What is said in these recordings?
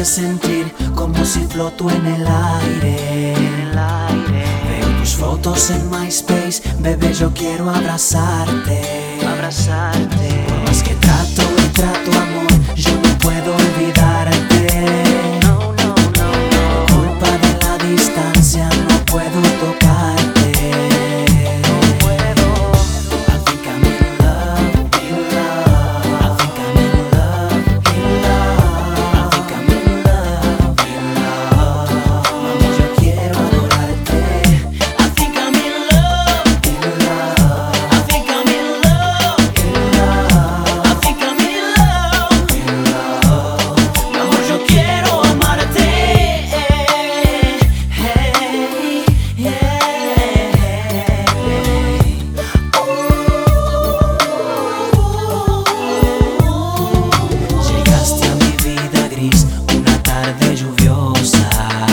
hace sentir como si floto en el aire. Veo tus fotos en MySpace, bebé, yo quiero abrazarte. Por más que trato y trato, amor, yo no puedo olvidarte. Por culpa de la distancia no puedo tocarte. Una tarde lluviosa,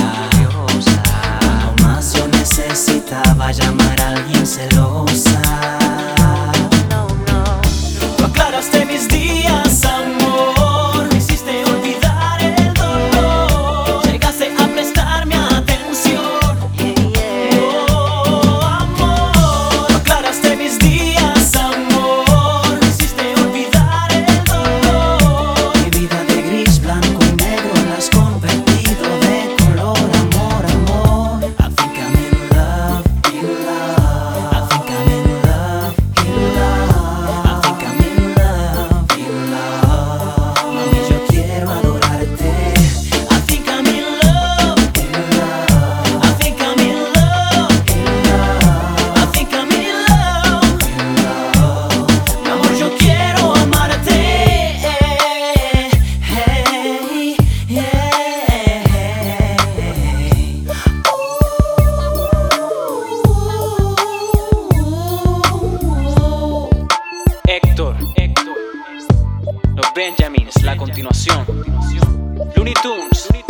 cuando más yo necesitaba llamar a alguien celosa. Tú aclaraste mis días, amor, me hiciste olvidar el dolor. Llegaste a prestarme atención, oh, amor. Tú aclaraste mis días, amor, me hiciste olvidar el dolor. Mi vida de gris, blanco, convertido de color, amor, amor. I think I'm in love, in love. I think I'm in love, in love. I think I'm in love, in love. Mami, yo quiero adorarte. I think I'm in love, in love. I think I'm in love, in love. I think I'm in love, in love. Mi amor, yo quiero amarte. Hey, yeah. Héctor, los Benjamins, la continuación. Looney Tunes.